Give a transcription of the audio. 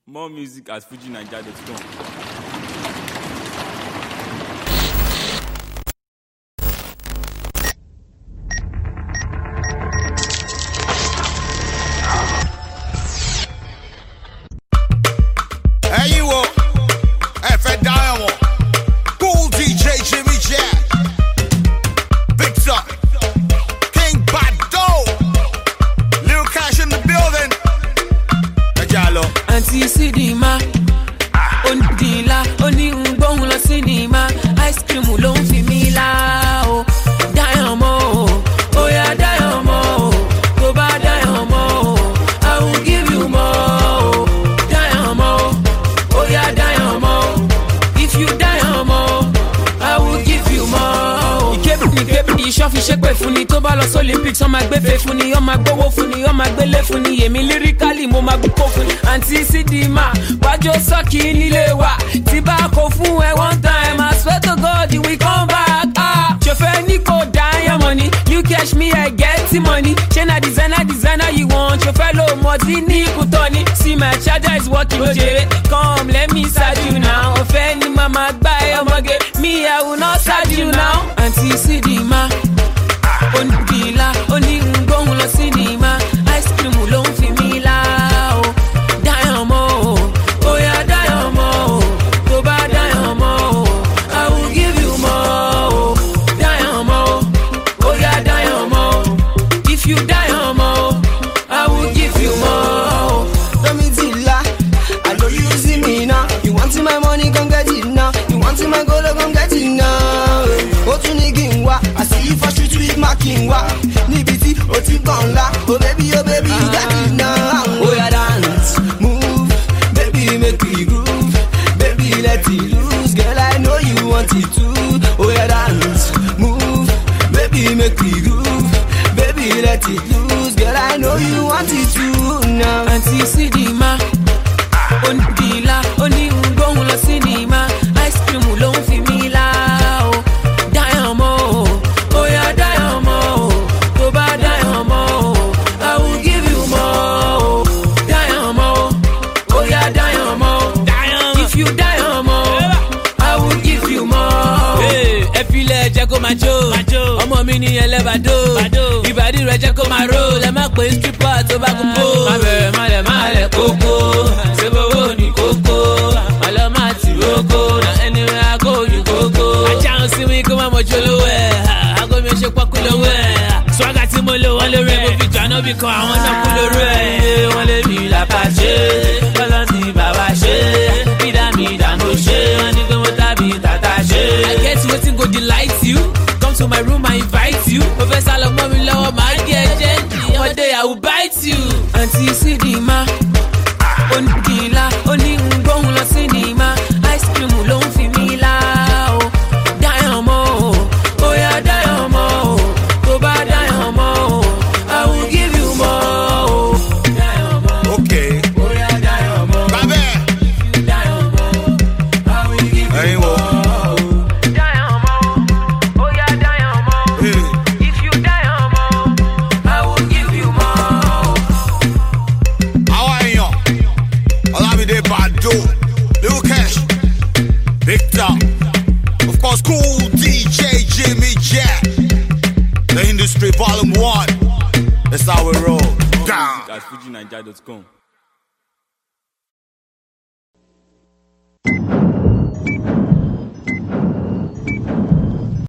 More music at FujiNiger.com. Cool DJ Jimmy Jack, Victor, King Bado, Lil Cash in the building. Ajalo. Auntie Sidima, Ondila, Oni Mbong la cinema, ice cream ló ń fi mí lá o. Diamond, oh yeah Diamond, tó bá Diamond, I will give you more. Diamond, oh yeah Diamond, if you Diamond, I will give you more. Ìkébìnì ìṣọ́fi ṣépè fún ni tó bá lọ Olympics, ọmọ agbẹ́fẹ́ fún ni, ọmọ agbówó fún ni, ọmọ agbélé fún ni, èmi lyrically mo máa gbókò fún ni. Aunty Sidima, wájú sọ́ọ̀kì nílé wa, tí bá kó fún ẹ one time, I swear to God we come back. Ṣòfẹ́ ní kò Diamond ni, you catch me I get the money, ṣé na designer you want, ṣòfẹ́ ló mọ̀ tí ní kùtọ́ ni, see my charger is working jèrè, come let me serve you now, ọ̀fẹ́ ni màmá gbá ẹ ọmọge, me I will not serve you now. Aunty Sidima, Ondila, Oni Mbong la cinema, ice cream ló ń fi mí lá o. Diamond, oh yeah Diamond, tó bá Diamond, I will give you more. Diamond, oh yeah Diamond, if you Diamond, I will give you more. Domitila, I know you see me now. You want my money, come get it now. You want my gold, come get it now. I see you for street with my king wa. Nibiti, oti gonla. Oh baby, you got it now. Oh yeah, dance, move, baby, make me groove. Baby, let it loose, girl, I know you want it too. Oh yeah, dance, move, baby, make me groove. Baby, let it loose, girl, I know you want it too now. Aunty Sidima, Ondila, Oni Mbong la cinema, ice cream ló ń fi mí lá o. Diamond, oh yeah Diamond, tó bá Diamond, I will give you more. Diamond, oh yeah Diamond, if you Diamond, I will give you more. Ẹ filẹ̀ jẹ́ kó máa jó, ọmọ mi ní ẹlẹ́bàdó, ìbàdí rẹ̀ jẹ́ kó máa ró, lẹ má pè stripper tó bá kú bó. Má bẹ̀rẹ̀ má lẹ̀ kókó, ṣé bówó ní kókó, àlọ́ má ti rókó, na anywhere I go you kókó. Ajá ń sinmi kó má mọ̀jú olówó ẹ̀, àgọ́ mi ò ṣe pọ́kú lówó ẹ̀. Swaga tí mo lò wọ́n lórí ẹ̀, mo fi jọ ànábì kan àwọn náà kú lórí ẹ̀. Wọ́n lé mi làbà ṣe, kọ́lọ́ ti bàbá ṣe, mídàmídà mo ṣe, wọ́n ní pé mo tàbí tàtà ṣe. I get wetin go delight you, come to my room I invite you. Professor lọ mọ́ mi lọ́wọ́, máa rí ẹ̀jẹ̀ ní one day I will bite you. Aunty Sidima, Ondila, Oni Mbong la cinema, ice cream ló ń fi mí lá o. Diamond, oh yeah Diamond, tó bá Diamond, I will give you more. Diamond, Okay. oh yeah Diamond, Babe. if you Diamond, I will give you Hey, more. Diamond, oh yeah Diamond, if you Diamond, I will give you more. How are you? Olamide Bado, Lil Cash, Victor, of course, Cool DJ Jimmy Jack. The Industry Volume 1. That's how we roll. Down. At FujiNiger.com.